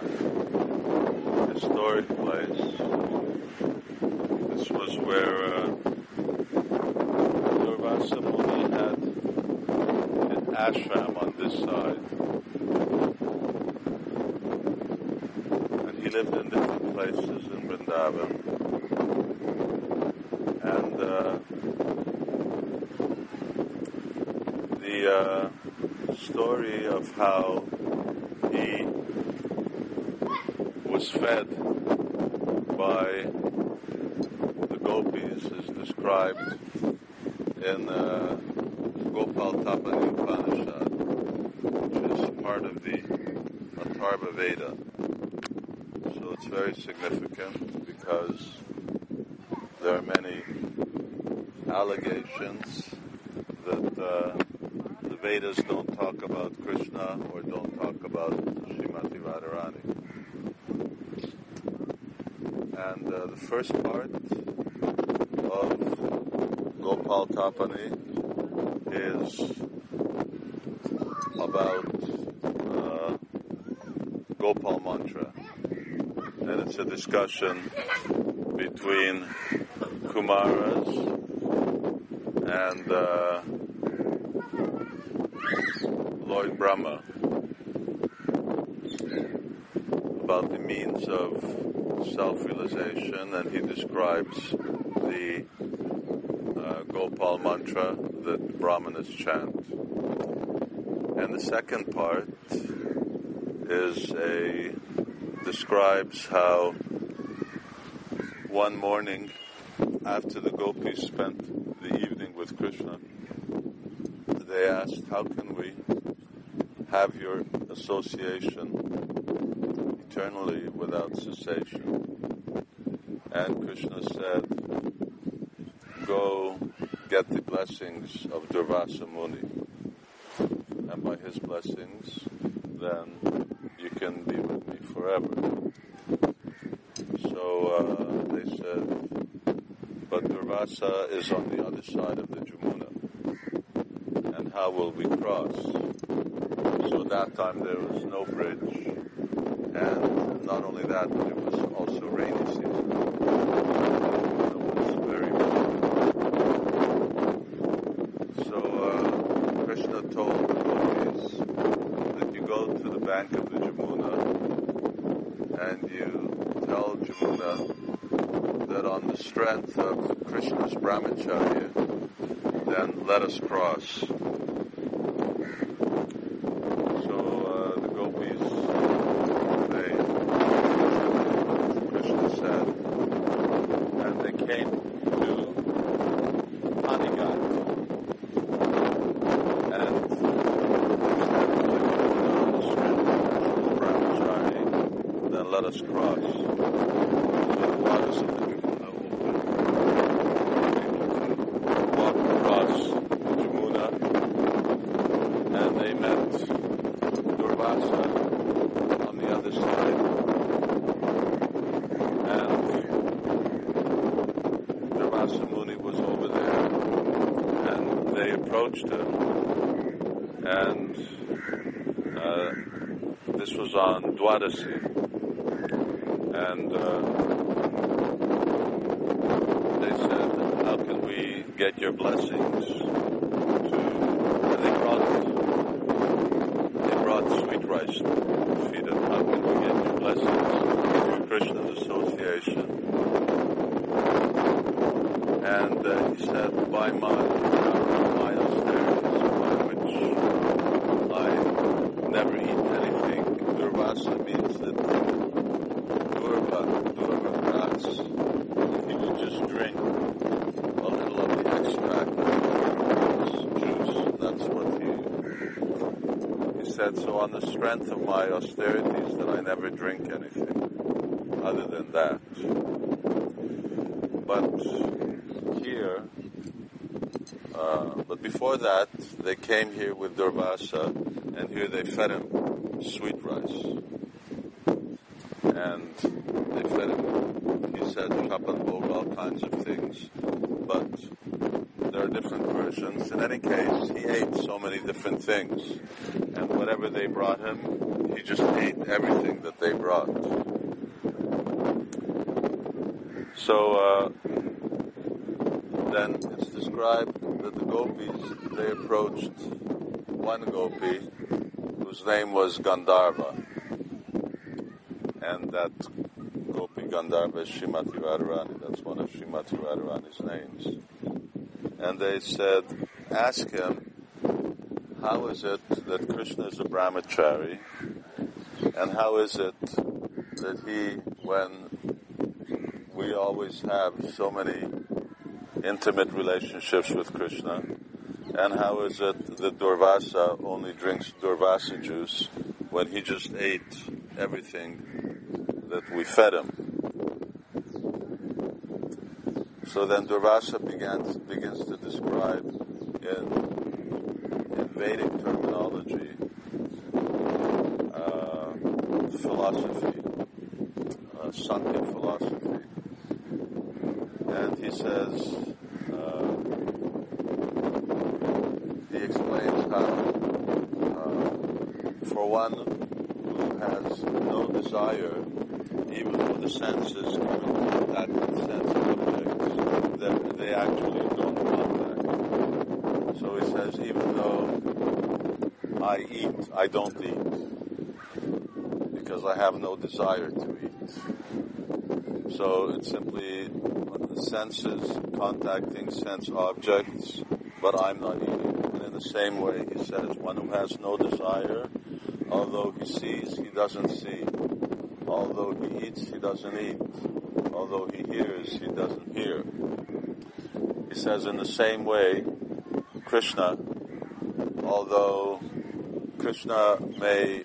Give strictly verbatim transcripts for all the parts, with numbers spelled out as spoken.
historic place. This was where uh, Durvasa Muni had an ashram on this side. And he lived in different places in Vrindavan. And uh, the uh, story of how he was fed by the gopis is described in uh, Gopal Tapani Upanishad, which is part of the Atharva Veda. So it's very significant because there are many allegations that uh, the Vedas don't talk about Krishna or don't talk about Srimati Radharani. And uh, the first part of Gopal Tapani is about uh, Gopal Mantra. And it's a discussion between Kumaras and uh, Lord Brahma about the means of self-realization, and he describes the uh, Gopal Mantra that Brahmanas chant. And the second part is a describes how one morning after the gopis spent the evening with Krishna, they asked, how can we have your association eternally without cessation? And Krishna said, go get the blessings of Durvasa Muni, and by his blessings then you can be with me forever. So uh, they said, but Durvasa is on the other side of the Jamuna, and how will we cross? So at that time there was no bridge, and not only that, but it was also rainy season. It was very warm. So uh, Krishna told the gopis that you go to the bank of the Jamuna and you tell Jamuna that on the strength of Krishna's brahmacharya, then let us cross. Let us cross. So the waters of the Jamuna opened. Able to walk across the Jamuna, and they met Durvasa on the other side. And Durvasa Muni was over there, and they approached him, and uh, this was on Dwadasi. And uh, they said, how can we get your blessings to... And they brought, they brought sweet rice to feed him. How can we get your blessings through Krishna's association? And uh, he said, by my, my austerities, by which I never eat anything. Durvasa means that Durva, Durva grass, he would just drink a little of the extract of juice. That's what he, he said. So on the strength of my austerities, that I never drink anything other than that. But here, uh, but before that, they came here with Durvasa, and here they fed him sweet rice. And they fed him, he said, chapan bhog, all kinds of things. But there are different versions. In any case, he ate so many different things. And whatever they brought him, he just ate everything that they they brought. So uh, then it's described that the gopis, they approached one gopi whose name was Gandharva. And that gopi Gandharva is Srimati Radharani. That's one of Srimati Radharani's names. And they said, ask him, how is it that Krishna is a brahmachari? And how is it that he, when we always have so many intimate relationships with Krishna, and how is it that Durvasa only drinks Durvasa juice when he just ate everything that we fed him? So then Durvasa begins, begins to describe in, in Vedic terminology uh, philosophy, uh, Sankhya philosophy. And he says, uh, he explains how uh, for one who has no desire, even though the senses come in contact with sense objects, that they actually don't contact. So he says, even though I eat, I don't eat, because I have no desire to eat. So it's simply the senses contacting sense objects, but I'm not eating. And in the same way, he says, one who has no desire, although he sees, he doesn't see. Although he eats, he doesn't eat. Although he hears, he doesn't hear. He says, in the same way, Krishna, although Krishna may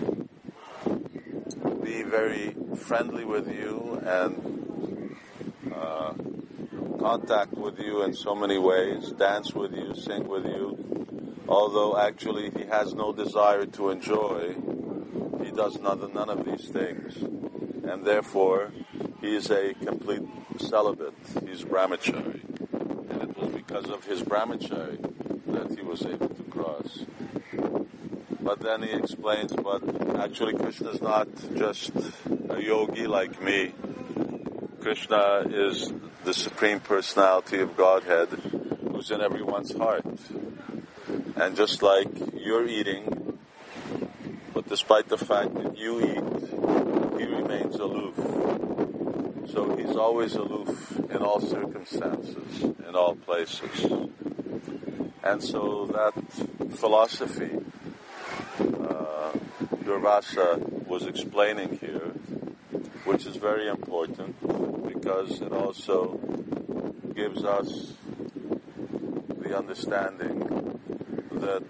be very friendly with you and uh, contact with you in so many ways, dance with you, sing with you, although actually he has no desire to enjoy, he does none, none of these things. And therefore, he is a complete celibate. He's brahmachari. And it was because of his brahmachari that he was able to cross. But then he explains, but actually Krishna is not just a yogi like me. Krishna is the Supreme Personality of Godhead who's in everyone's heart. And just like you're eating, but despite the fact that you eat, he remains aloof. So he's always aloof in all circumstances, in all places. And so that philosophy uh, Durvasa was explaining here, which is very important because it also gives us the understanding that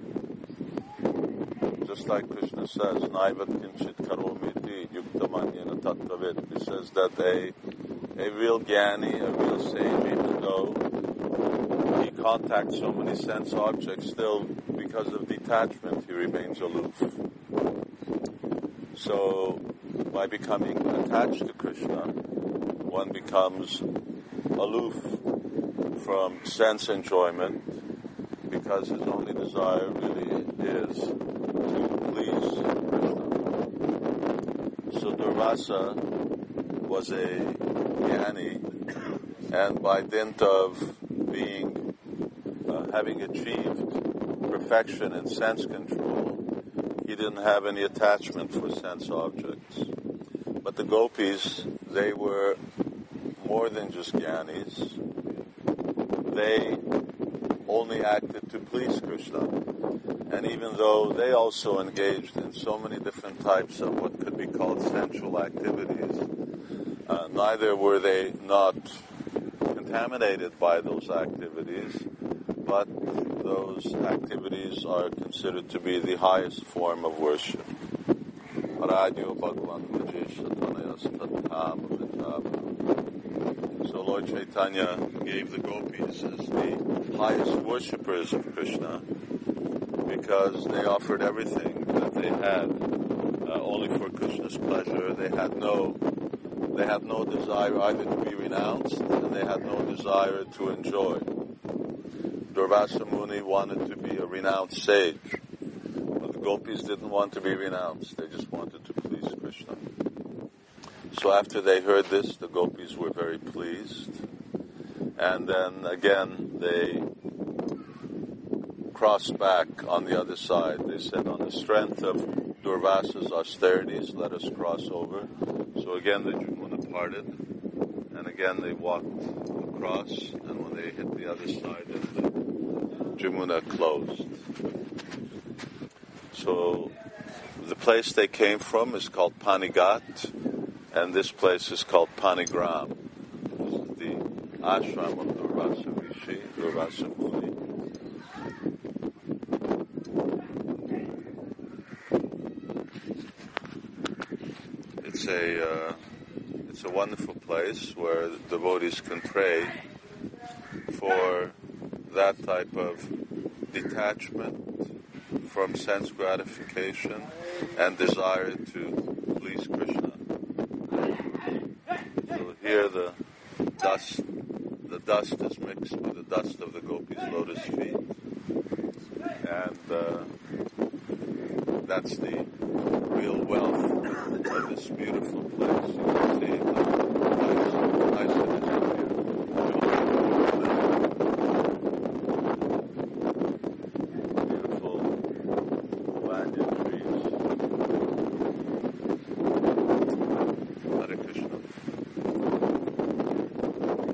just like Krishna says, Naivat kinchit karomiti yuktamanyana tattvavid, he says that a, a real jnani, a real sage, even though he contacts so many sense objects, still because of detachment he remains aloof. So by becoming attached to Krishna, one becomes aloof from sense enjoyment because his only desire really is to please Krishna. So Durvasa was a jnani, and by dint of being, uh, having achieved perfection in sense control, he didn't have any attachment for sense objects. But the gopis, they were more than just jnanis. They only acted to please Krishna. And even though they also engaged in so many different types of what could be called sensual activities, uh, neither were they not contaminated by those activities, but those activities are considered to be the highest form of worship. So Lord Chaitanya gave the gopis as the highest worshippers of Krishna because they offered everything that they had uh, only for Krishna's pleasure. They had no they had no desire either to be renounced, and they had no desire to enjoy. Durvasa Muni wanted to be a renounced sage, but the gopis didn't want to be renounced. They just wanted to please Krishna. So after they heard this, the gopis were very pleased. And then again, they crossed back on the other side. They said, on the strength of Durvasa's austerities, let us cross over. So again, the Jamuna parted. And again, they walked across. And when they hit the other side, the Jamuna closed. So the place they came from is called Panigat, and this place is called Panigram. This is the ashram of Durvasa Rishi, Durvasa Muni. It's a uh, it's a wonderful place where devotees can pray for that type of detachment from sense gratification and desire to please Krishna. So here the dust, the dust is mixed with the dust of the gopis' lotus feet, and uh, that's the real wealth of this beautiful place. You can see how nice, nice it